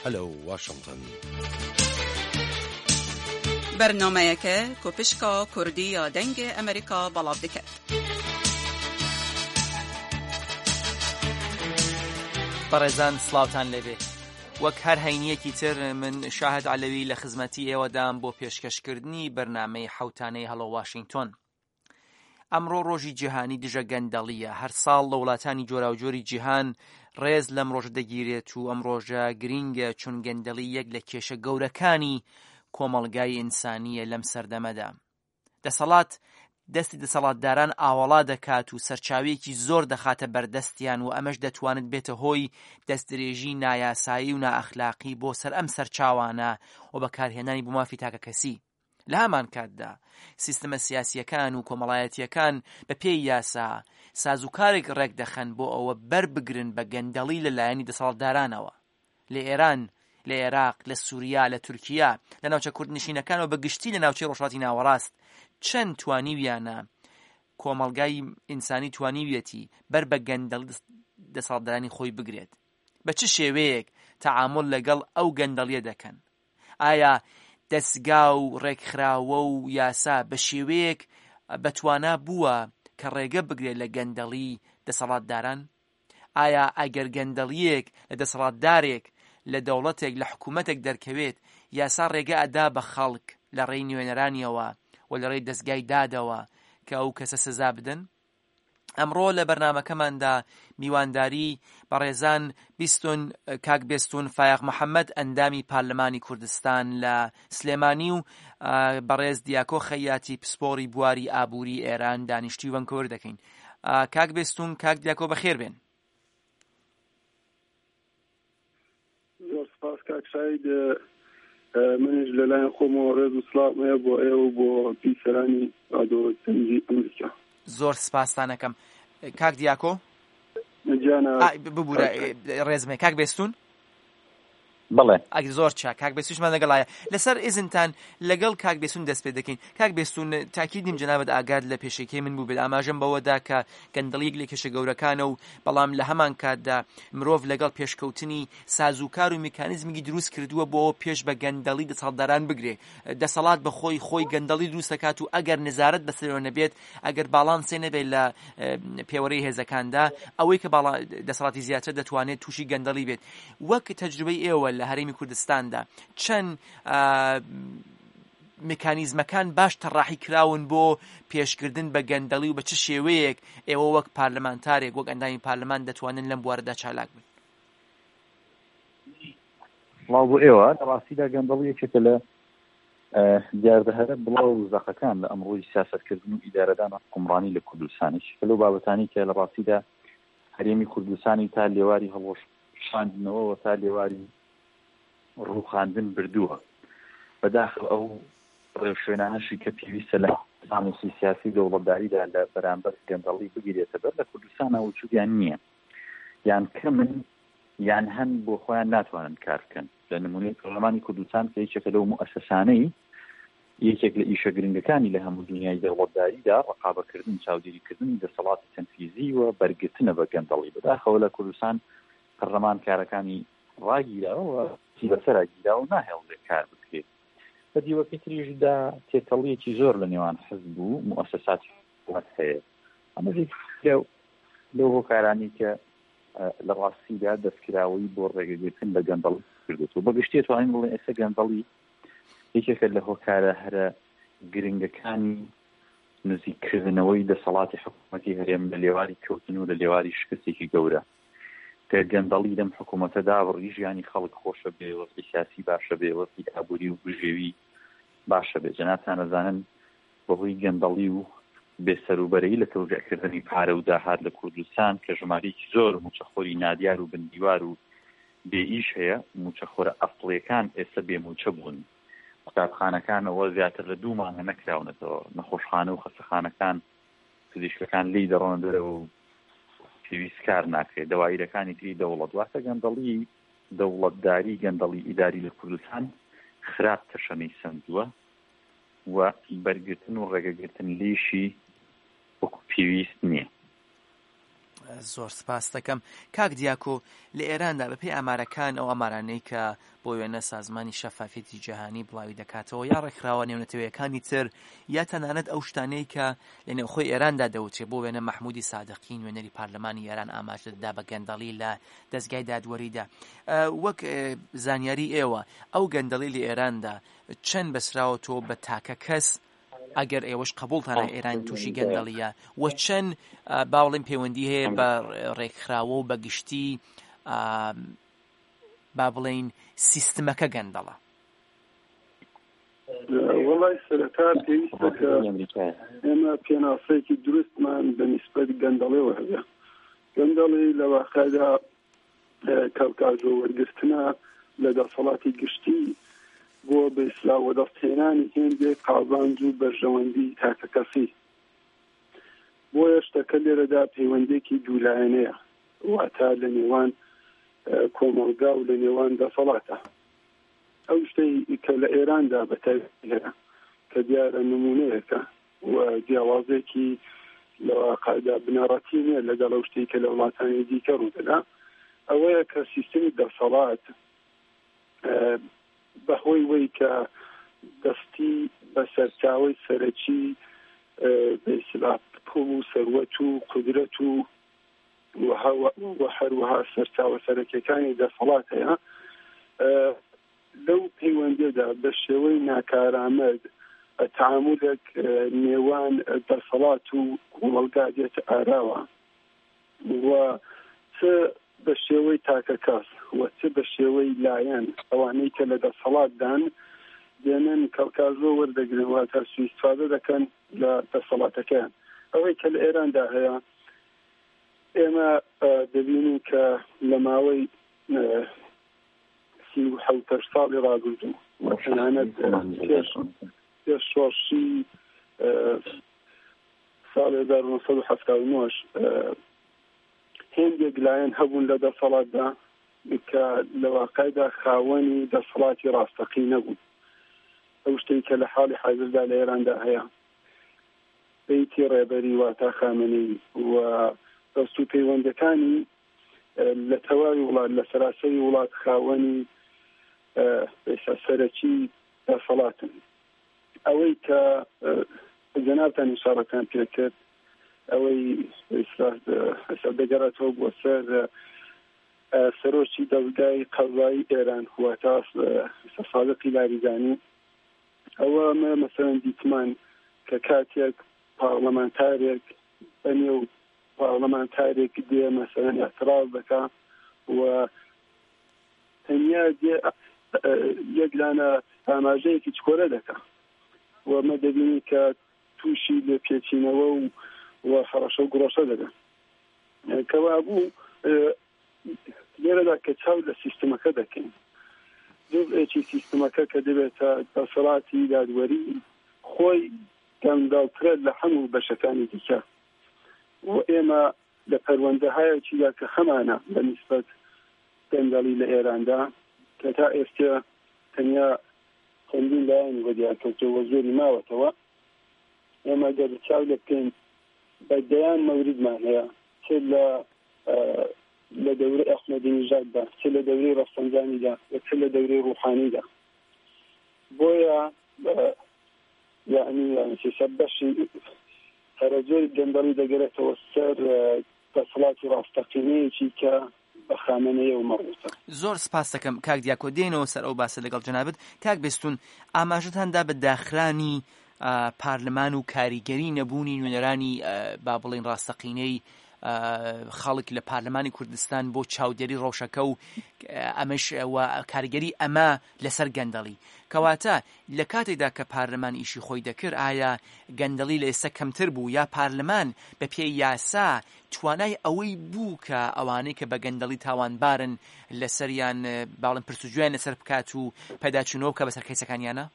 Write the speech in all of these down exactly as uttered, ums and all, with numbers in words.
هەلو واشنگتن. بەرنامەیەکە کۆپشکا کوردی یا دەنگی ئەمریکا بەڵاو دەکات. بەڕێزان سڵاوتان لەبێ. وەک هەر هەینیەکی تر من شاهد علەوی لە خزمەتی ئێوەدام بۆ پێشکەشکردنی بەرنامەی حەوتانەی هەڵۆ واشنگتن. ئەمڕۆ ڕۆژی جیهانی دژە گەندەڵیە. هەر ساڵ لە وڵاتانی جۆراوجۆری جیهان ڕێز لەم ڕۆژ دەگیرێت و ئەم ڕۆژە گرینگە چون گەندەڵی یەک لە کێشە گەورەکانی کۆمەڵگای ئینسانیە لەم سەردەمەدا. دەسەڵات دەستی دەسەڵاتداران ئاوەڵا دەکات و سەرچاوێکی زۆر دەخاتە بەردەستیان و ئەمەش دەتوانێت بێتە هۆی دەستدرێژی نایاسایی و نائەخلاقی بۆ سەر ئەم سەرچاوانە و بەکارهێنانی بۆ مافی تاکە کەسی. لە هەمان کاتدا سیستەمە سیاسیەکان و کۆمەڵایەتیەکان بە پێی یاسا سازوکارێک ڕێک دەخەن بۆ ئەوە بەربگرن بە گەندەڵی لەلایەنی دەسەڵاتدارانەوە. لە ئێران، لە عێراق، لە سووریا، لە تورکیا، لە ناوچە کوردنشینەکانەوە بەگشتی لە ناوچەی ڕۆژهەڵاتی ناوەڕاست چەند توانیویانە کۆمەڵگای ئینسانی توانیویەتی بەر بە گەندەڵی دەسەڵاتدارانی خۆی بگرێت. بە چ شێوەیەک تەعامل لەگەڵ ئەو گەندەڵیە دەکەن؟ ئایا دەستگا و ڕێکخراوە و یاسا بە شێوەیەک بەتوانا بووە کە ڕێگە بگرێت لە گەندەڵی دەسەڵاتداران؟ ئایا ئەگەر گەندەڵیەک لە دەسەڵاتدارێک لە دەوڵەتێک لە حکوومەتێک دەرکەوێت یاسا ڕێگە ئەدا بە خەڵک لە ڕێی نوێنەرانیەوە و لە ڕێی دەستگای دادەوە کە ئەو کەسە سزا بدەن؟ ئەمڕۆ لە بەرنامەکەماندا میوانداری بەڕێزان بیستون کاک بێستون فایق محەممەد ئەندامی پارلەمانی کوردستان لە سلێمانی و بەڕێز دیاکۆ خەیاتی پسپۆری بواری ئابووری ئێران دانیشتی و ڤەنکوڤەر دەکەین. کاک بێستون کاک دیاکۆ بەخێر بێن. زۆر سپاس کاک سعید. منش لەلایەن خۆمەوە ڕێز و سڵامەیە بۆ ئێوە بۆ پیسەرانی ئادۆ ئەمریکا. زۆر سپاستانەکەم. کاک دیاکۆ ببوورە ڕێزمێ. کاک بێستون بەڵێ ئەگەر زۆر چاک. کاک بێستونمان لەگەڵایە. لەسەر ئیزنتان لەگەڵ کاک بێستون دەست پێ دەکەین. کاک بێستون تاکیدیم جەنابەت ئاگاد لە پێشەکەی من بوو بێت. ئاماژەم بەوەدا کە گەندەڵیەک لە کێشە گەورەکانە و بەڵام لە هەمان کاتدا مرۆڤ لەگەڵ پێشکەوتنی سازوکار و میکانیزمێکی دروست کردووە بۆ پێش بە گەندەڵی دەسەڵاتداران بگرێ. دەسەڵات بە خۆی خۆی گەندەڵی دروست دەکات و ئەگەر نزارەت بەسەرەوە نەبێت، ئەگەر باڵانسێ نەبێت لە پێوەرەی هێزەکاندا، ئەوەی کە دەسەڵاتی زیاتر دەتوانێت تووشی گەندەڵی بێت. وەک تەجروبەی ئێوە لە هەرێمی کوردستاندا چەند میکانیزمەکان باش تەڕاحی کراون بۆ پێشکردن بە گەندەڵی و بە چ شێوەیەک ئێوە وەک پارلەمانتارێک وەک ئەندامی پارلەمان دەتوانن لەم بوارەدا چالاک بن؟ وڵاو بۆ ئێوە لە ڕاستیدا گەندەڵی یەکێکە لە دیاردەهەرە بڵاو زەقەکان لە ئەمڕۆی سیاسەتکردن و ئیدارەدان و حکومڕانی لە کوردستانیش کە لەو بابەتانی کە لە ڕاستیدا هەرێمی کوردستانی تا لێواری هەڵۆشاندنەوە تا لێواری ڕووخاندن بردووە. بەداخل ئەو شوێنانەشی کە پێویستە لە زانستی سیاسی دەوڵەتداریدا لە بەرامبەر گەندەڵی بگیرێتە بەر لە کوردستانە وجودیان نییە، یان کەمن یان هەن بۆ خۆیان ناتوانن کار بکەن. لە نمونەی پەرلەمانی کوردستان کە یەکێکە لەو موئەسسەسانەی یەکێک لە ئیشە گرنگەکانی لە هەموو دنیای دەوڵەتداریدا ڕقابەکردن چاودێریکردنی دەسەڵاتی تەنفیزی و بەرگرتنە بە گەندەڵی. بەداخەوە لە کوردستان پەرلەمان کارەکانی ڕاگیراوە بەسەرا گیرا و ناهێڵێت کار بکرێت. بە دیوەکەی تریژدا تێکەڵیەکی زۆر لە نێوان حزب و موئەسسەساتی حکومەت هەیە. ئەمەژێک لەو هۆکارانی کە لە ڕاستیدا دەستکراوەی بۆ ڕێگەگرتن لە گەندەڵی کردوێت و بەگشتی توانین بڵێن ئێستا گەندەڵی یەکێکە لە هۆکارە هەرە گرنگەکانی نزیککردنەوەی دەسەڵاتی حکوومەتی هەرێم لە لێواری کەوتن و لە لێواری شکستێکی گەورە. کە گەندەڵی لەم حکوومەتەدا بڕی ژیانی خەڵک خۆشە بێ، وەزعی سیاسی باشە بێ، وەزعی ئابووری و بژێوی باشە بێ. جەنابتان ئەزانن بەهۆی گەندەڵی و بێسەروبەرەیی لە تەوزیعکردنی پارە و داهات لە کوردستان کە ژمارەیەکی زۆر موچەخۆری نادیار و بندیوار و بێئیش هەیە، موچەخۆرە ئەفڵیەکان ئێستا بێموچە بوون. قوتابخانەکانەوە زیاتر لە دوو مانگە نەکراونەتەوە. نەخۆشخانە و خەستەخانەکان پزیشکەکان لی دەڕۆنە دەرەوە و پێویست کار ناکرێت. دەوایرەکانی تری دەوڵەت واتە گەندەڵی دەوڵەتداری گەندەڵی ئیداری لە کوردستان خراپ تەشەمەی سندووە و بەرگرتن و ڕێگەگرتن لێشی وەکو پێویست نییە. زۆر سپاس دەکەم. کاک دیاکۆ، لە ئێراندا بەپێی ئامارەکان ئەو ئامارانەی کە بۆ وێنە سازمانی شەفافیەتی جیهانی بڵاوی دەکاتەوە یا ڕێکخراوە نێونەتەوەیەکانی تر یا تەنانەت ئەو شتانەی کە لە نێوخۆی ئێراندا دەوترێت بۆ وێنە مەحمودی سادقی نوێنەری پارلەمانی ئێران ئاماژە دەدا بە گەندەڵی لە دەستگای دادوەریدا. وەک زانیاری ئێوە ئەو گەندەڵی لە ئێراندا چەند بەسراوە تۆ بە تاکە کەس ئەگەر ئێوەش قبولتانە ئێران تووشی گەندەڵیە و چەند باوڵین پەیوەندی هەیە بە ڕێکخراوە و بە گشتی با بڵێین سیستمەکە گەندەڵە؟ وڵای سەرەتا پێویستە کە ئێمە پێناسەیەکی دروستمان بە نیسبەت گەندەڵیەوە هەبێ. گەندەڵی لە واقعدا کەوکاژۆ وەرگرتنە لە دەسەڵاتی گشتی بۆ بە ئیسلا وەدەستهێنانی هێندێک قازانج و بەرژەوەندی تاکە کەسی. بۆیە شتەکە لێرەدا پەیوەندێکی دوولایەنەیە، واتە لە نێوان کۆمەڵگا و لە نێوان دەسەڵاتە. ئەو شتەی کە لە ئێراندا بەتایبەتی هەیە کە دیارە نمونەیەکە و جیاوازێکی لە واقعدا بنەڕەتی نییە لەگەڵ ئەو شتەی کە لە وڵاتانی دیکە ڕوودەدا، ئەوەیە کە سیستمی دەسەڵات بەهۆی وەی کە دەستی بە سەرچاوەی سەرەکی بەئیسلاح پوڵ و سەروەت و قودرەت و و هەروەها سەرچاوە سەرەکیەکانی دەسەڵات هەیە، لەو پەیوەندێدا بە شێوەی ناکارآمەد تەعامولێک نێوان دەسەڵات و کۆمەڵگا دێتە ئاراوە و چ بە شێوەی تاکە کەس و چ بە شێوەی لایەن ئەوانەی کە لە دەسەڵاتدان دێنن کەوکاژۆ وەردەگرن واتە سوءئیستیفادە دەکەن لە دەسەڵاتەکەیان. ئەوەی کە لە ئێراندا هەیە ئێمە دەبینین کە لە ماوەی سی و حەوتە ساڵی ڕابردوو و تەنانەت پێش شۆڕشی ساڵی هەزار و نۆ سەد و هەفتاد و نۆ هێندێک لایەن هەبوون لە دەسەڵاتدا کە لە واقعدا خاوەنی دەسەڵاتی ڕاستەقی نەبوون. ئەو شتەی کە لە حاڵی حاضردا لە ئێراندا هەیە بەیتی ڕێبەری واتە خامنەی و دەست و پەیوەندەکانی لە تەواوی وڵات لە سەراسەری وڵات خاوەنی سەرەکی دەسەڵاتن. ئەوەی کە جەنابتان ئیشارەتان پێکرد ئەوەی دەگەڕێتەوە بۆ سەر سەرۆکی دەستگای قەزایی ئێران واتە سادقی لاریجانی، ئەوە مەسەڵەن دیتمان کە کاتێک پارلەمانتارێک بەنێو پارلەمانتارێک دێ مەسەڵەن ئەتراز دەکا و تەنیا دێ یەکلانە ئاماژەیەکی چکۆرە دەکا و مە دەبینی کە تووشی لێ پێچینەوە و و خەڕەشە و گڕۆشە دەگەن. کەوا بوو لێرەدا کە چاو لە سیستمەکە دەکەین، جزئێکی سیستمەکە کە دەبێتە دەسەڵاتی دادوەری خۆی گەندەڵترە لە هەموو بەشەکانی دیکە و ئێمە لە پەروەندەهایەکیدا کە هەمانە بە نیسبەت گەندەڵی لە ئێراندا کە تا ئێستا تەنیا چەندین لایەن وەدیارکەوتەوە زۆری ماوەتەوە، ئێمە گەر چاو لە بکەین بەدەیان مەوریدمان هەیە چ لە لە دەورەی ئەحمەدینژاددا، چ لە دەورەی ڕەفسەنجانیدا و چ لە دەورەی ڕوحانیدا. بۆیە یعنی سێسەد بەشی هەرەجۆری گەندەڵی دەگەرێتەوە سەر دەسەڵاتی ڕاستەقینەیەکی کە بە خامنەیە و مەڕوتە. زۆر سپاس دەکەم کاک دیاکۆ، دێنەوە سەر ئەو باسە لەگەڵ جەنابەت. کاک بێستون، ئاماژەتاندا بە داخرانی پارلەمان و کاریگەری نەبوونی نوێنەرانی با بڵێن ڕاستەقینەی خەڵک لە پارلەمانی کوردستان بۆ چاودێری ڕەوشەکە و ئەمەش کاریگەری ئەمە لەسەر گەندەڵی، کەواتە لە کاتێکدا کە پارلەمان ئیشی خۆی دەکرد ئایا گەندەڵی لە ئێستا کەمتر بوو یا پارلەمان بە پێی یاسا توانای ئەوەی بوو کە ئەوانەی کە بە گەندەڵی تاوانبارن لەسەریان باڵم پرسوجویان لەسەر بکات و پەداچوونەوە بکە بەسەر کەیسەکانیانە؟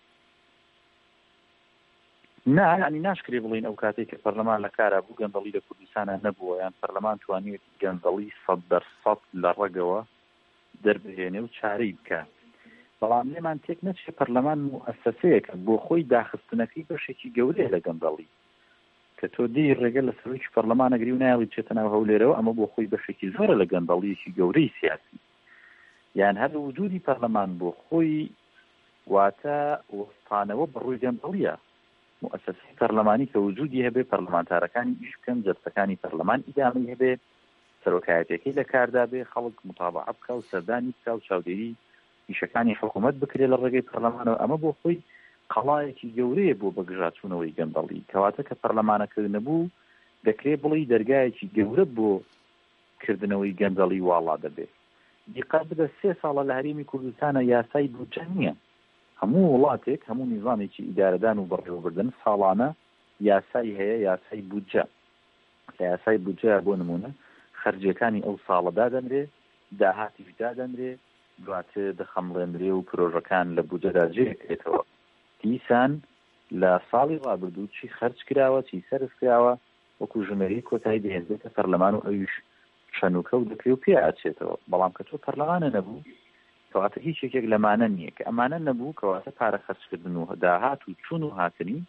نا ینی ناشکری بڵین ئەو کاتێک کە پەرلەمان لە کارا بوو گەندەڵی لە کوردستانە نەبووە، یان پەرلەمان توانیت گەندەڵی سەد دەرسەد لە ڕەگەوە دەربهێنێ و چارەی بکات. بەڵام لێمان تێک نەچێت پەرلەمان موئەسسەسەیەکە بۆ خۆی داخستنەکەی بەشێکی گەورەیە لە گەندەڵی. کە تۆ دەی ڕێگە لە سەرۆکی پەرلەمانەگری و ناوی چێتە ناو هەولێرەوە ئەمە بۆ خۆی بەشێکی زۆرە لە گەندەڵیەکی گەورەی سیاسی یان هەر وجودی پەرلەمان بۆ خۆی واتە وەستانەوە بەڕووی گەندەڵیە مؤسسەی پەرلەمانی کە وجودی هەبێ پەرلەمانتارەکانی ئیش بکەن جەرسەکانی پەرلەمان ئیدامی هەبێ سەرۆکایەتەکەی لە کاردا بێ خەڵک متابعە بکە و سەردانی بکە و چاودێری ئیشەکانی حکوومەت بکرێ لە ڕێگەی پەرلەمانەوە ئەمە بۆ خۆی قەڵایەکی گەورەیە بۆ بەگژاچوونەوەی گەندەڵی کەواتە کە پەرلەمانەکردن نەبوو دەکرێت بڵی دەرگایەکی گەورە بۆ کردنەوەی گەندەڵی واڵا دەبێت دیقەت بدە سێ ساڵە لە هەرێمی کوردستانە یاسای بودجە نییە هەموو وڵاتێک هەموو نیظامێکی ئیدارەدان و بەڕێوەبردن ساڵانە یاسای هەیە یاسای بودجە لە یاسای بودجە بۆ نمونە خەرجیەکانی ئەو ساڵەدا دەنرێ داهاتیش دادەنرێ دواتر دەخەمڵێنرێ و پرۆژەکان لە بودجەدا جێکرێتەوە دیسان لە ساڵی ڕابردوو چی خەرج کراوە چی سەرف کراوە وەکو ژمێری کۆتایی دەهێنرێتە پەرلەمان و ئەویش شەنوکە و دەکرێت و پێ ئاچێتەوە بەڵام کە تۆ پەرلەمانە نەبوو کەواتە هیچ یەکێک لەمانە نییە کە ئەمانە نەبوو کەواتە پارە خەرجکردن و داهات و چوون و هاتنی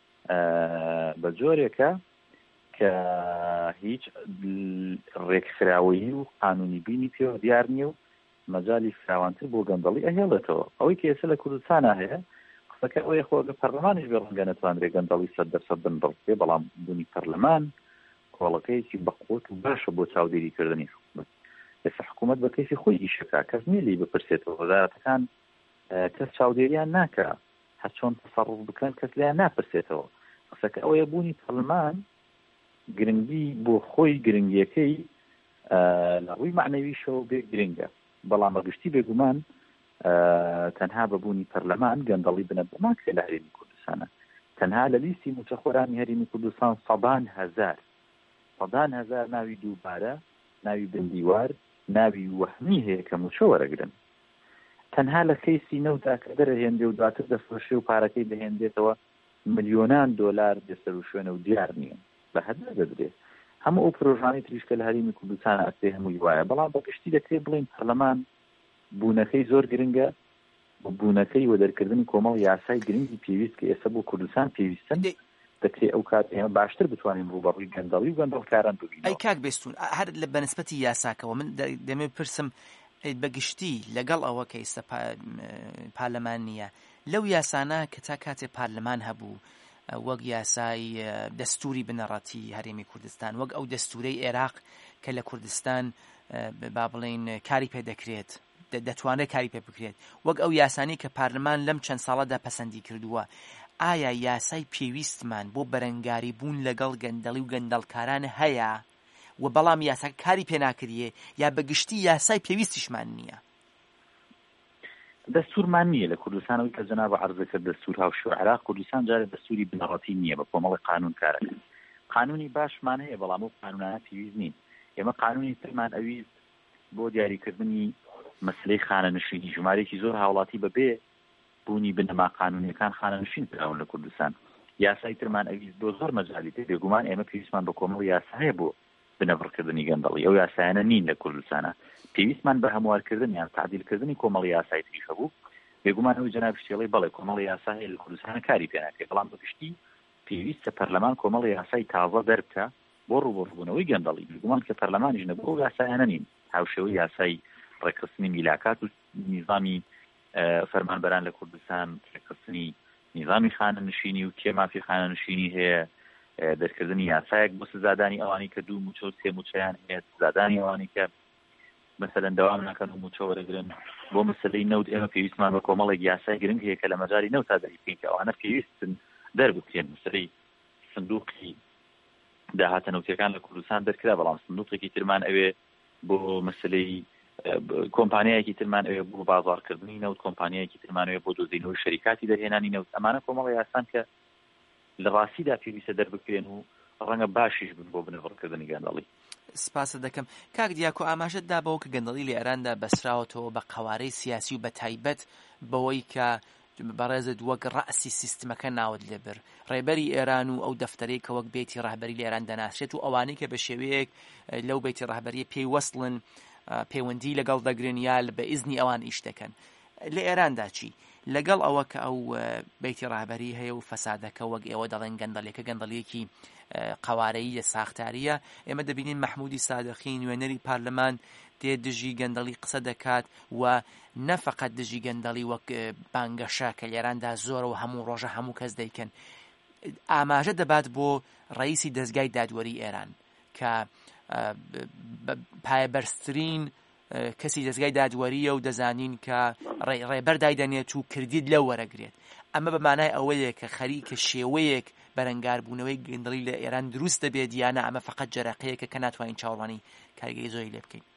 بە جۆرێکە کە هیچ ڕێکخراوەیی و قانونی بینی پێوە دیار نییە و مەجای فراوانتر بۆ گەندەڵی ئەهێڵێتەوە ئەوەی کە ئێستا لە کوردستانە هەیە قسەکە ئەوەیە خۆگە پەرلەمانیش بێ ڕەنگە نەتوانرێ گەندەڵی سەد دەرسەد بنبڕکێ بەڵام بوونی پەرلەمان کۆڵەکەیەکی بەقوت و باشە بۆ چاودێریکردنی حکوومەت ئێستا حکوومەت بە کەیفی خۆی ئیشەکە کەس نیلی بپرسێتەوە وەزارەتەکان کەس چاودێریان ناکە هەر چۆن تەسەڕف بکەن کەس لیان ناپرسێتەوە قسەکە ئەوەیە بوونی پەرلەمان گرنگی بۆ خۆی گرنگیەکەی لە ڕووی معنەویشەوە بێ گرنگە بەڵام بەگشتی بێگومان تەنها بەبوونی پەرلەمان گەندەڵی بنە بەماکرێ لە هەرێمی کوردستانە تەنها لە لیستی موچەخۆرانی هەرێمی کوردستان سەدان هەزار سەدان هەزار ناوی دووبارە ناوی بندیوار ناوی وەهمی هەیە کە موچە وەرەگرن تەنها لە کەیسی نەوتا کە دەرەهێندێ و دواتر دەفرۆشێ و پارەکەی دەهێندێتەوە ملیۆنان دۆلار دەسەر و شوێنە و دیار نییە بە هەدە دەدرێت هەموو ئەو پرۆژانی تریشکە لە هەرێمی کوردستان ئەسێ هەمووی وایە بەڵام بەگشتی دەکرێت بڵین پەرلەمان بوونەکەی زۆر گرنگە بوونەکەی وەدەرکردنی کۆمەڵ یاسای گرنگی پێویست کە ئێستا بۆ کوردستان پێویستن دەکرێت ئەو کات ئێمە باشتر بتوانین ڕوبەڕووی گەندەڵی و گەندەڵکاران ببینەوە. ئەی کاک بێستون هەر لە بەنسبەتی یاساکەوە من دەمێ پرسم بەگشتی لەگەڵ ئەوە کە ئێستا پارلەمان نییە لەو یاسانە کە تا کاتێ پارلەمان هەبوو وەک یاسای دەستوری بنەڕەتی هەرێمی کوردستان وەک ئەو دەستورەی عێراق کە لە کوردستان با بڵێن کاری پێ دەکرێت دەتوانێت کاری پێ بکرێت وەک ئەو یاسانی کە پارلەمان لەم چەند ساڵەدا پەسەندی کردووە ئایا یاسای پێویستمان بۆ بەرەنگاری بوون لەگەڵ گەندەڵی و گەندەڵکاران هەیە و بەڵام یاساکە کاری پێ ناکردیە یا بەگشتی یاسای پێویستیشمان نییە؟ دەستورمان نییە لە کوردستانەوەی کە جەناب عەرزە کرد دەستور هاوشێوە عێراق کوردستان جارێ دەستوری بنەڕەتی نییە بە کۆمەڵی قانون کارەکە قانونی باشمان هەیە بەڵام ئەو قانونانە پێویست نین ئێمە قانونی ترمان ئەویست بۆ دیاریکردنی مەسلەی خانەنشینی ژمارەیەکی زۆر هاوڵاتی بەبێ بوونی بنەما قانونیەکان خانەنشین کراون لە کوردستان یاسای ترمان ئەویست بۆ زۆر مەجالی تێ بێگومان ئێمە پێویستمان بە کۆمەڵ یاسا هەیە بۆ بنەبڕکردنی گەندەڵی ئەو یاسایانە نین لە کوردستانە پێویستمان بە هەموارکردن یان تعدیلکردنی کۆمەڵی یاسای تریش هەبوو بێگومان ئەوی جەناب شتێڵی بەڵێ کۆمەڵی یاسا هەیە لە کوردستانە کاری پێ ناکرێت بەڵام بەگشتی پێویستە پەرلەمان کۆمەڵی یاسای تازە دەربکە بۆ ڕوبەڕووبوونەوەی گەندەڵی بێگومان کە پەرلەمانیش نەبوو ئەو یاسایانە نین هاوشێوەی یاسای ڕێکخستنی میلاکات و نیظامی فەرمانبەران لە کوردستان ڕێکخستنی نیظامی خانەنشینی و کێ مافی خانەنشینی هەیە دەرکردنی یاسایەک بۆ سزادانی ئەوانی کە دوو موچە و سێ موچەیان هەیە سزادانی ئەوانی کە مەسەلەن دەوام ناکەن و موچە وەرەگرن بۆ مەسەلەی نەوت ئێمە پێویستمان بە کۆمەڵێک یاسای گرنگ هەیە کە لە مەجاری نەوتا دەریبکەین کە ئەوانە پێویستن دەربکرێن مەسەلەی سندوقی داهاتە نەوتیەکان لە کوردستان دەرکرا بەڵام سندوقێکی ترمان ئەوێ بۆ مەسەلەی کۆمپانیایەکی ترمان ئەوێ بۆ بازاڕکردنی نەوت کۆمپانیایەکی ترمان ئەوێ بۆ دۆزینەوەی شەریکاتی دەرهێنانی نەوت ئەمانە کۆمەڵی یاسان کە لە ڕاستیدا پێویستە دەربکرێن و ڕەنگە باشیش بن بۆ بنەبڕکردنی گەندەڵی. سپاسە دەکەم کاک دیاکۆ ئاماژەت دابەوە کە گەندەڵی لە ئێراندا بەسراوەتەوە بە قەوارەی سیاسی و بە تایبەت بەوەی کە بەڕێزت وەک ڕەسی سیستمەکە ناوت لێبر ڕێبەری ئێران و ئەو دەفتەرەی کە وەک بێتی ڕاهبەری لە ئێران دەناسرێت و ئەوانەی کە بە شێوەیەک لەو بێتی ڕاهبەریە پێی وەسڵن پەیوەندی لەگەڵ دەگرن یا بە ئیزنی ئەوان ئیش دەکەن لە ئێراندا چی لەگەڵ ئەوە کە ئەو بێتی ڕاهبەری هەیە و فەسادەکە وەک ئێوە دەڵێن گەندەڵێکە گەندەڵیەکی قوارەیی لە ساختاریە. ئێمە دەبینین محمودی سادقی نوێنەری پارلەمان دێ دژی گەندەڵی قسە دەکات و نەفقەت دژی گەندەڵی وەک بانگەشە کە لێراندا زۆرەوە هەموو ڕۆژە هەموو کەس دەیکەن. ئاماژە دەبات بۆ ڕئیسی دەستگای دادوەری ئێران کە پایەبەرزترین کەسی دەستگای دادوەریە و دەزانین کە ڕێبەر دایدەنێت و کردیت لەو وەرەگرێت. ئەمە بە مانای ئەوەیە کە خەریکە شێوەیەک بەرەنگاربوونەوەی گەندەڵی لە ئێران دروست دەبێت یانە ئەمە فقط جەرەقەیەکە کە ناتوانین چاوەڕوانی کارگەری زۆری لێ بکەین.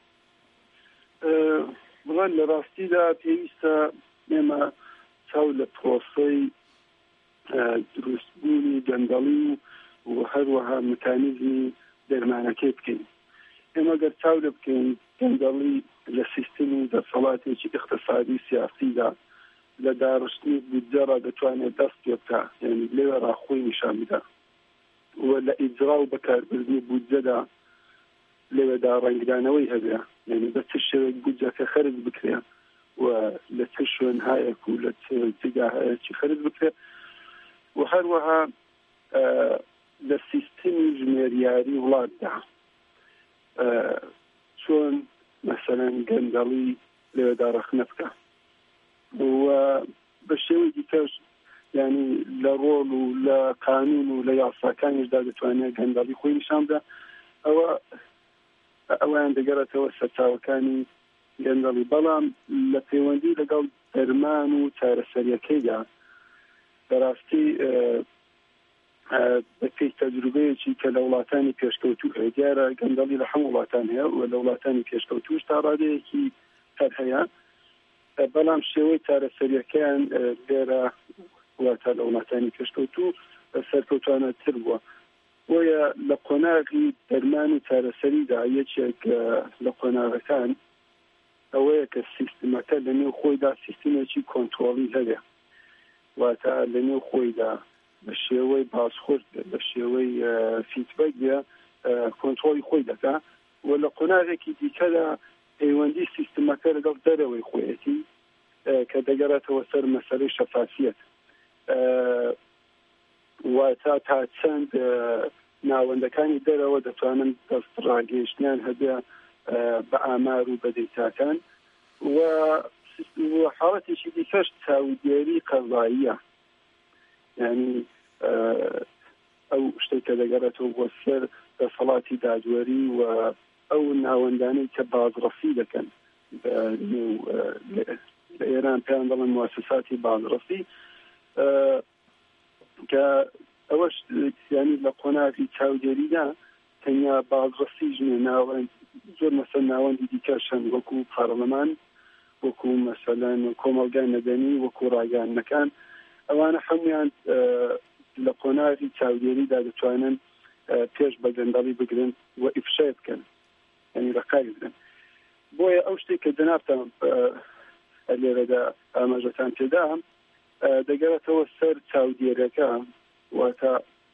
بڵێن لە ڕاستیدا پێویستە ئێمە چاو لە پرۆسەی دروستبوونی گەندەڵی و هەروەها مکانیزمی دەرمانەکەی بکەین. ئێمە گەر چاو لە بکەین گەندەڵی لە سیستمی دەسەڵاتێکی اقتصادی سیاسیدا لە داڕشتنی بودجەڕە دەتوانێت دەست پێ بکە، یعنی لێوە ڕاخۆی نیشان بدە و لە ئیجرا و بەکاربردنی بودجەدا لێوەدا ڕەنگدانەوەی هەبێ، یعنی بە چ شێوەیەک بودجەکە خەرج بکرێ و لە چ شوێنهایەک و لە چ جگاهایەکی خەرج بکرێ و هەروەها لە سیستمی ژمێریاری وڵاتدا چۆن مەسەلەن گەندەڵی لێوەدا ڕەخنە بکە و بە شێوەیەکی کەش ینی لە ڕۆڵ و لە قانون و لە یاساکانیشدا دەتوانێت گەندەڵی خۆی نیشان بدە. ئەوە ئەویان دەگەڕێتەوە سەرچاوەکانی گەندەڵی. بەڵام لە پەیوەندی لەگەڵ دەرمان و چارەسەریەکەیدا بەڕاستی بەپێی تەجروبەیەکی کە لە وڵاتانی پێشکەوتوو هەیە، دیارە گەندەڵی لە هەموو وڵاتان هەیە و لە وڵاتانی پێشکەوتووش تا ڕادەیەکی هەر هەیە، بەڵام شێوەی چارەسەریەکەیان لێرە وڵاتە لە وڵاتانی پێشکەوتوو سەرکەوتوانەتر بووە. بۆیە لە قۆناغی دەرمان و چارەسەریدا یەکێک لە قۆناغەکان ئەوەیە کە سیستمەکە لە نێو خۆیدا سیستمێکی کۆنترۆڵی هەبێ، واتە لە نێو خۆیدا بە شێوەی بازخورد بە شێوەی فیدبەک بێ کۆنترۆڵی خۆی دەکا و لە قۆناغێکی دیکەدا پەیوەندی سیستمەکە لەگەڵ دەرەوەی خۆیەتی کە دەگەڕێتەوە سەر مەسەلەی شەفافیەت، واتە تا چەند ناوەندەکانی دەرەوە دەتوانن دەست ڕاگەیشتیان هەبێ بە ئامار و بە دەیتاکان و حاڵەتێکی دیکەش چاودێری قەزاییە، یعنی ئەو شتێک کە دەگەڕێتەوە بۆ سەر دەسەڵاتی دادوەری و ئەو ناوەندانەی کە بازرسی دەکەن لە ئێران پێیان دەڵێن مواسساتی بازرسی، کە ئەوەش یعنی لە قۆناغی چاودێریدا تەنیا بازرسیش نیە، ناوەند زۆر مەسەل ناوەندی دیکەشن وەکو پارلەمان، وەکو مەسەلەن کۆمەڵگای مەدەنی، وەکو ڕاگەیاندنەکان، ئەوانە هەمویان لە قۆناغی چاودێریدا دەتوانن پێش بە گەندەڵی بگرن و ئیفشای بکەن، یعنی ڕقای بدەن. بۆیە ئەو شتێک کە جەنابتان لێرەدا ئاماژەتان پێدا دەگەڕێتەوە سەر چاودێریەکە، واتە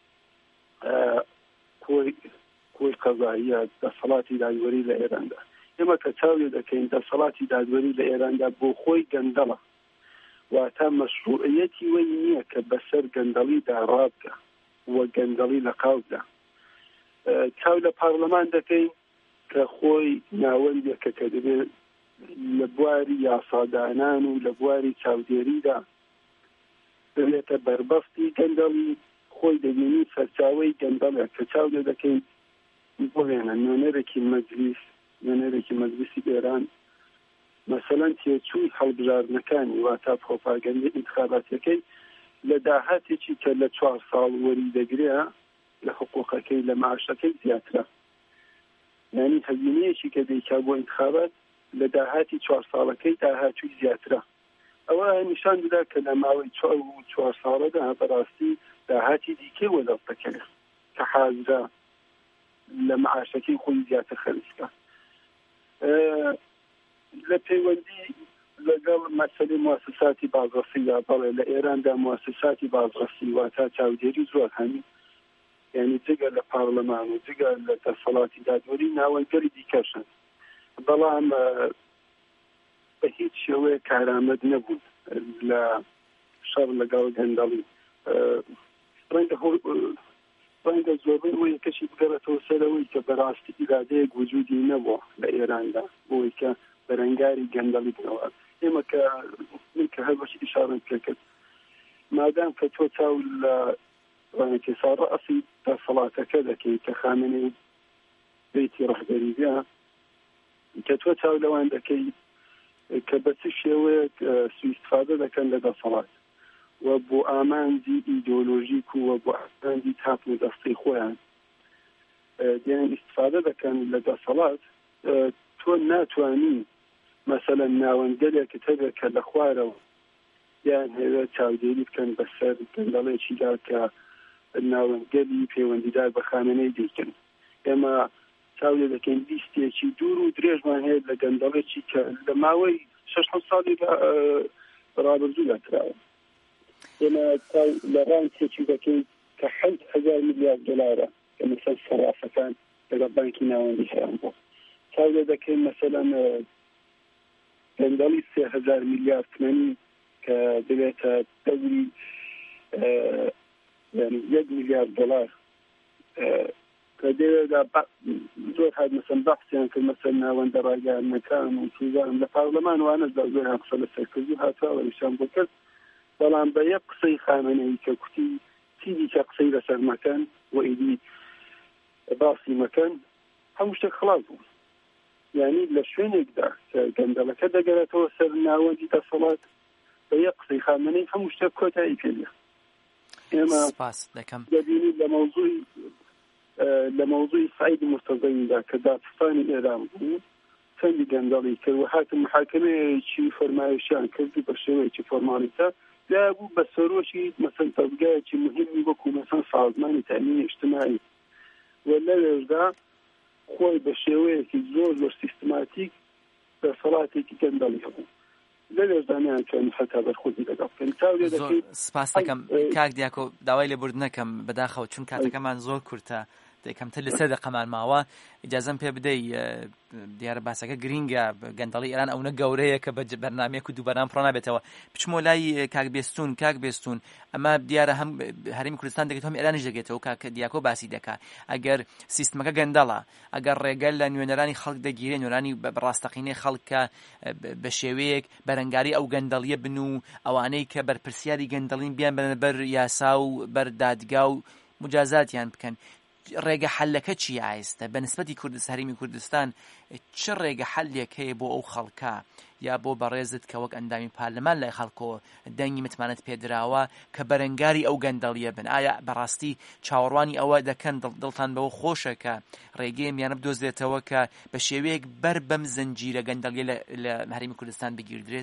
کۆی قەزاییە دەسەڵاتی دادوەری لە ئێراندا. ئێمە کە چاوێ دەکەین دەسەڵاتی دادوەری لە ئێراندا بۆ خۆی گەندەڵە، واتە مەشروعیەتی وەی نییە کە بەسەر گەندەڵیدا ڕابکە وە گەندەڵی لە قاودا. چاو لە پارلەمان دەکەین کە خۆی ناوەندێکە کە دەبێت لە بواری یاسادانان و لە بواری چاودێریدا بێتە بەربەستی گەندەڵی خۆی دەبینی سەرچاوەی گەندەڵە کە چاو لێ دەکەین بۆ وێنە نوێنەرێکی مەجلیس نوێنەرێکی مەجلیسی ئێران مەسەلەن تێچووی هەڵبژاردنەکانی واتە پرۆپاگەندەی ئینتخاباتیەکەی لە داهاتێکی کە لە چوار ساڵ وەری دەگرێ لە حقوقەکەی لە معاشەکەی زیاترە، یعنی هەزینەیەکی کە دەیکا بۆ ئینتخابات لە داهاتی چوار ساڵەکەی داهاتووی زیاترە. ئەوە نیشان دەدا کە لە ماوەی چوار ساڵەدا بەڕاستی داهاتی دیکەی وەدەست دەکەن کە حازرە لە معاشەکەی خۆی زیاتر خەرجکە. لە پەیوەندی لەگەڵ مەسەلەی مواسساتی بازرسیدا بەڵێ لە ئێراندا مواسساتی بازرسی واتە چاودێری زۆر هەنی، یعنی جگە لە پارلەمان و جگە لە دەسەڵاتی دادوەری ناوەندگەری دیکەشن، بەڵام بە هیچ شێوەیە کارامەد نەبوون لە شەڕ لەگەڵ گەندەڵی. ڕەنگە ڕەنگە زۆربەی ئەوەی کەشی بگەڕێتەوە سەرەوەی کە بەڕاستی ئیرادەیەک وجودی نەبووە لە ئێراندا بۆی کە بەرەنگاری گەندەڵی بنەوە. ئێمە کە من کە هەر بەشی ئیشارەت پێکرد مادام کە تۆ چاو لە ڕەنگەکێسا ڕەئەسی دەسەڵاتەکە دەکەیت کە خامنەی بێتی ڕەهبەری بێ کە تۆ چاو لەوان دەکەی کە بە چ شێوەیەک سوءاستیفادە دەکەن لە دەسەڵات و بۆ ئامانجی ئیدۆلۆژیک و بۆ ئامانجی تاپ و دەستی خۆیان دیان ئیستیفادە دەکەن لە دەسەڵات، تۆ ناتوانی مەسەلەن ناوەندگەلێکت هەبێت کە لە خوارەوە یان هەیە چاودێری بکەن بەسەر گەندەڵێکیدا کە ناوەندگەلی پەیوەندیدار بە خامنەی دیکەن. ئێمە چاودێ دەکەین لیستێکی دوور و درێژمان هەیە لە گەندەڵێکی کە لە ماوەی شەش ساڵی ڕابردوودا کراوە. ئێمە لە ڕانچێکی دەکەین کە حەوت هەزار میلیارد دۆلارە کە مەسەل سەرافەکان لەگەڵ بانکی ناوەندی هەیەن بۆ چاودێ دەکەین مەسەلەن گەندەڵی سێ هەزار میلیارد تمەنی کە دەبێتە دەوری یەک میلیارد دۆلار کە دەوێدا زۆر هات مەسەن بەحسیان کرد مەسەل ناوەندە ڕاگەیاندنەکان و سوزان لە پارلەمان وانەدا زۆر قسە لەسەر کرد و هاتووە نیشان بۆ کرد، بەڵام بە یەک قسەی خامنەی کە کوتی چی دیکە قسەی لەسەر مەکەن و ئیدی باسی مەکەن هەموو شتێک خلاص بوو. یعنی لە شوێنێکدا کە گەندەڵەکە دەگەرێتەوە سەر ناوەندی دەسەڵات بە یەک قسەی خامنەی هەموو شتێک کۆتایی پێدێ. ئێمە دەبینی لە مەوزوعی لە مەوزوعی سعید مرتەزەییدا کە دادستانی ئێران بوو چەندی گەندەڵی کرد و هاتم محاکمەیەکی فەرمایشیان کردی بە شێوەیەکی فۆرمالیتە لا بوو بە سەرۆشی مەسەن تەبگایەکی مهمی وەکو مەسەن سازمانی تەمینی اجتماعی و لەوێژدا خۆی بە شێوەیەکی زۆر زۆر سیستماتیک دەسەڵاتێکی گەندەڵی هەبوو. لەوێژدانیان کەن هەتا بەرخۆزی لەگەڵ بکەن. زۆر سپاس دەکەم کاک دیاکۆ، داوای لێبورد نەکەم بەداخەوە چون کاتەکەمان زۆر کورتە دەکەمتە لەسەر دەقەمان ماوە ئیجازەم پێ بدەی دیارە باسەکە گرینگە گەندەڵی ئێران ئەوەنە گەورەیە کە بە بەرنامەیەک و دووبەرنامە پڕ نابێتەوە. بچمۆ لای کاک بێستون کاک بێستون ئەمە دیارە هەم هەرێمی کوردستان دەگێت هەم ئێرانیش دەگێتەوە کاک دیاکۆ باسی دەکات ئەگەر سیستمەکە گەندەڵە ئەگەر ڕێگەل لە نوێنەرانی خەڵک دەگیرێ نوێرانی بەڕاستەقینەی خەڵکە بە شێوەیەک بەرەنگاری ئەو گەندەڵیە بن و ئەوانەی کە بەرپرسیاری گەندەڵین بیان بەنە بەر یاسا و بەر دادگا و مجازاتیان بکەن. ڕێگە حەلەکە چی ئایستە بەنسبەتی کوردستان هەرێمی کوردستان چ ڕێگە حەلێک هەیە بۆ ئەو خەڵکە یا بۆ بەڕێزت کە وەک ئەندامی پارلەمان لای خەڵکۆ دەنگی متمانەت پێدراوە کە بەرەنگاری ئەو گەندەڵیە بن؟ ئایا بەڕاستی چاوەڕوانی ئەوە دەکەن دڵتان بەوە خۆشە کە ڕێگەی میانە بدۆزرێتەوە کە بە شێوەیەک بەر بەم زەنجیرە گەندەڵیە لە هەرێمی کوردستان بگیردرێت؟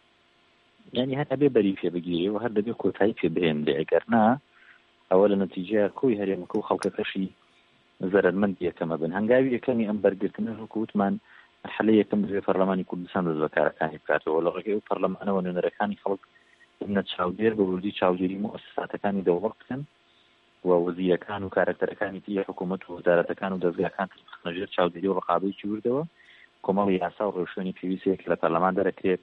یعنی هەر ئەبێ بەری پێ بگیرێ و هەر دەبێ کۆتایی پێ بهێن لێ، ئەگەر نا ئەوە لە نەتیجەیە کۆی هەرێمەکە و خەڵکەکەشی زەرمەند یەکەمە بن. هەنگاوی یەکەمی ئەم بەرگرتنە وەکوتمان حەلەی یەکەم دوێ پەرلەمانی کوردستان دەست بەکارەکانی بکاتەوە لە ڕێگەی و پەرلەمانەوە نوێنەرەکانی خەڵک بنە چاودێر بە وردی چاودێری مؤسساتەکانی دەوڵەت بکەن و وەزیرەکان و کارەکتەرەکانی تیە حکوومەت و وەزارەتەکان و دەستگاکان بخنەژێر چاودێری و ڕقابەیەکی وردەوە کۆمەڵی یاسا و ڕێوشوێنی پێویستەیە کە لە پەرلەمان دەرەکرێت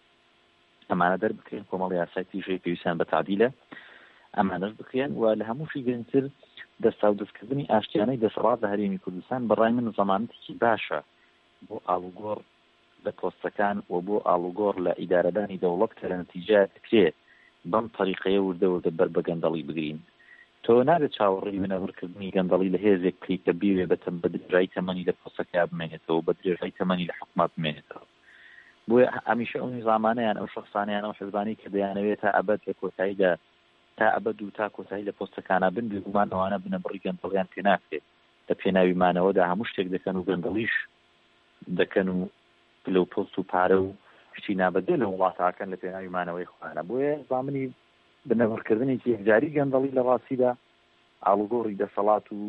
ئەمانە دەربکرێن، کۆمەڵی یاسای تیژەی پێویستیان بە تعدیلە ئەمانەش بکرێن و لە هەمووشی گرنگتر دەستا و دەستکردنی ئاشتیانەی دەسەڵات لە هەرێمی کوردستان بەڕای من زەمانەتێکی باشە بۆ ئاڵوگۆڕ لە پۆستەکان و بۆ ئاڵوگۆڕ لە ئیدارەدانی دەوڵەت کە لە نەتیجە دەکرێت بەم طریقەیە وردەوردە بەر بە گەندەڵی بگرین. تۆ نابێت چاوەڕێی بنەڕکردنی گەندەڵی لە هێزێک بکەیت کە بیوێ بەتەم بە درێژایی تەمەنی لە پۆستەکە بمێنێتەوە بە درێژایی تەمەنی لە حکومات بمێنێتەوە. بۆیە هەمیشە ئەو نیزامانەیان ئەو شەخصانیان ئەو حزبانی کە دەیانەوێت تا ئەبەد لە کۆتاییدا تا ئەبەد و تا کۆتایی لە پۆستەکانە بن بێگومان ئەوانە بنە بڕی گەندەڵیان پێ ناکرێت. لە پێناویمانەوەدا هەموو شتێک دەکەن و گەندەڵیش دەکەن و لەو پۆست و پارە و شتی نابەدێ لە وڵاتاکەن لە پێناویمانەوەی خوانە. بۆیە زامنی بنەبڕکردنێکی یەکجاری گەندەڵی لە ڕاستیدا ئاڵوگۆڕی دەسەڵات و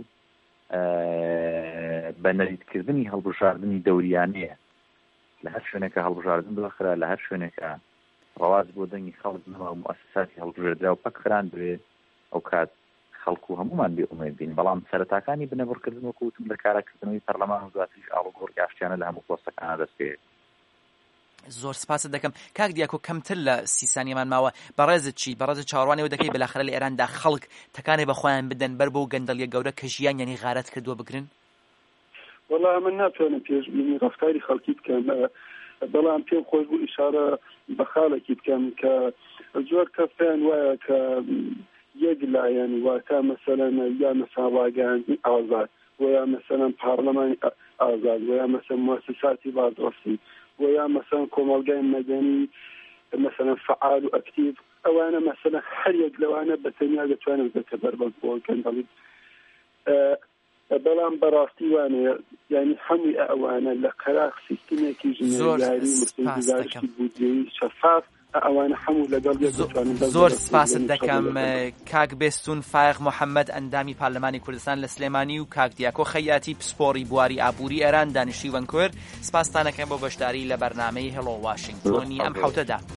بە نەریتکردنی هەڵبژاردننی دەوریانەیە لە هەر شوێنێکە هەڵبژاردن بخرا لە هەر شوێنێکە ڕەواز بۆ دەنگی خەڵک نەما و مؤسساتی هەڵبژێردرا و پەکخران دوێت ئەو کات خەڵکو و هەمومان بێ ئومێد بین. بەڵام سەرەتاکانی بنەبڕکردن وەکوتم لە کارەکردنەوەی پەرلەمان و دواتریش ئاڵوگۆڕی ئاشتیانە لە هەموو پۆستەکانە دەست پێ. زۆر سپاست دەکەم. کاک دیاکۆ کەمتر لە سی سانیەمان ماوە، بەڕێزت چی بەڕێز چاوەڕوانەوە دەکەی بەلاخرە لە ئێراندا خەڵک تەکانێ بەخۆیان بدەن بەر بەو گەندەڵیە گەورە کە ژیان یعنی غارەت کردووە بگرن؟ وەڵام من ناتوانم پێشبینی ڕەفتاری خەڵکی بکەم، بەڵام پێم خۆش بوو ئیشارە بە خاڵێکی بکەم کە زۆر کەس پێیان وایە کە یەک لایەن واتە مەسەلەن یا مەسەڵ ڕاگەیاندنی ئازاد ویا مەسەلەن پارلەمانی ئازاد ویا مەسەلەن موسساتی بازرسی ویا مەسەلەن کۆمەڵگای مەدەنی مەسەلەن فعال و ئەکتیڤ، ئەوانە مەسەلەن هەر یەک لەوانە بەتەنیا دەتوانن بکە بەربەست بۆ گەندەڵی. بەڵام بەڕاستی وانەیە یعنی هەمووی ئەوانە لە قەراق سیستمێکی ژنێریاری مستەزارشی بودجەیی شەفاف ئەوانە هەموو لەگەڵ زۆر سپاست دەکەم کاک بێستون فایق محەممەد ئەندامی پارلەمانی کوردستان لە سلێمانی و کاک دیاکۆ خەیاتی پسپۆڕی بواری ئابووری ئێران دانیشتوی ڤەنکوور. سپاستانەکەم بۆ بەشداری لە بەرنامەی هەڵۆ واشنگتۆنی ئەم حوتەدا.